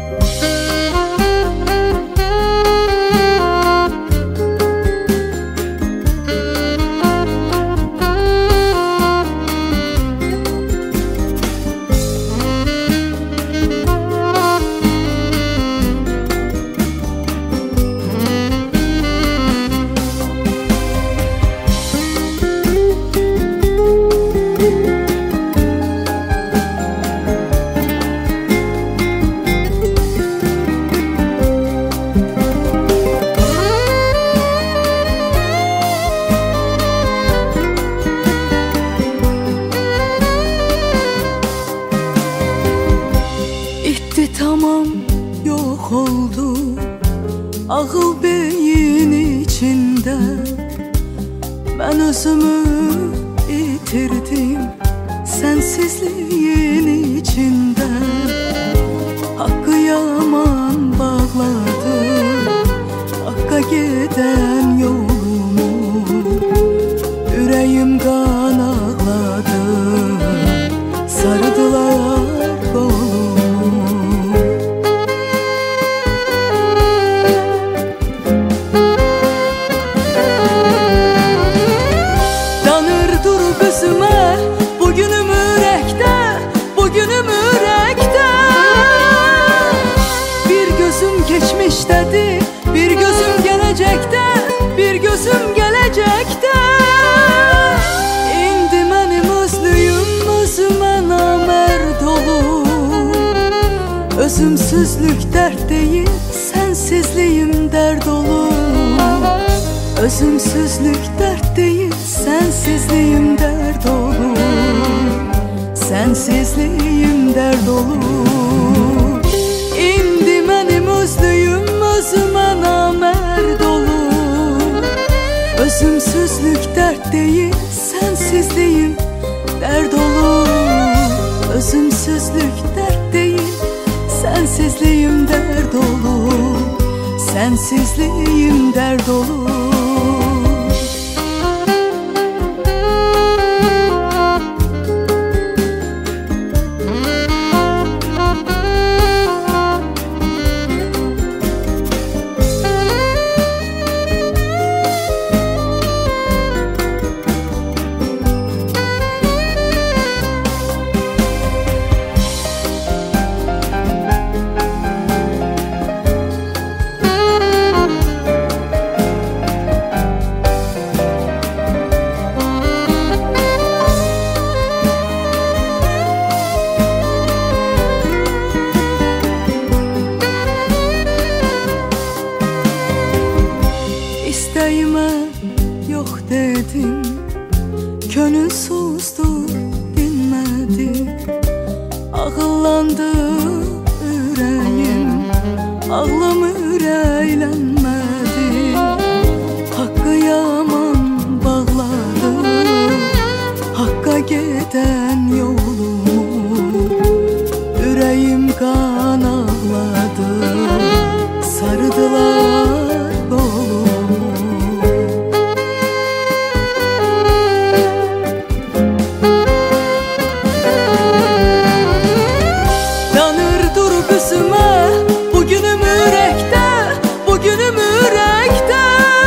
Tamam, yok oldu ağıl beyin içinde. Ben özümü yitirdim sensizliğin içinde. Hakkı yaman bağladı Hakka giden yolumu. Yüreğim kan ağladı, sardılar kolumu. Bugünüm yürekte, bugünüm yürekte. Bir gözüm geçmiştedir, bir gözüm gelecekte, bir gözüm gelecekte. İndi mənim özlüyüm özümə namərd olur. Özümsüzlük dert değil, sensizliğim dert olur. Özümsüzlük dert değil, sensizliğim dert olur. Sensizliğim dert olur. İndi mənim özlüyüm özümə namərd olur. Özümsüzlük dert değil, sensizliğim dert olur. Özümsüzlük dert değil, sensizliğim dert olur. Sensizliğim dert olur. İstəyimə yox dedim, könül susdu, dinmədi. Ağıllandı ürəyim, ağlım ürəklənmədi. Haqqı yaman bağladı Hakka gedən yolumu. Ürəyim kan ağladı, sardılar kolumu. Bugünüm yürekte, bugünüm yürekte.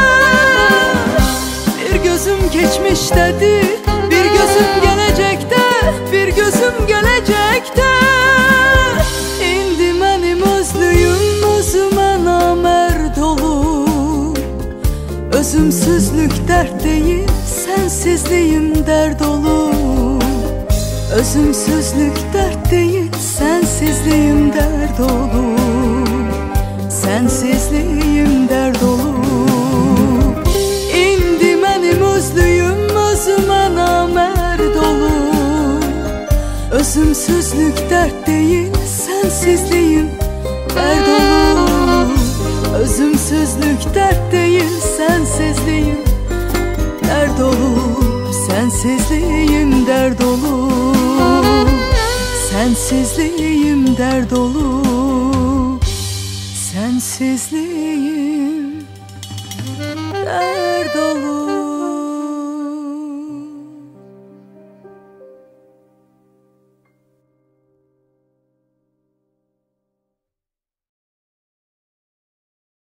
Bir gözüm geçmiştedir, bir gözüm gelecekte, bir gözüm gelecekte. İndi mənim özlüyüm özümə namərd olur. Özümsüzlük dert değil, sensizliğim dert olur. Özümsüzlük dert değil, sensizliğim dert olur. Sensizliğim dert olur. İndi mənim özlüyüm özümə namərd olur. Özümsüzlük dert değil, sensizliğim dert olur. Özümsüzlük dert değil, sensizliğim dert olur. Sensizliğim dert olur. Sensizliğim dert olur. Sensizliğim dert olur.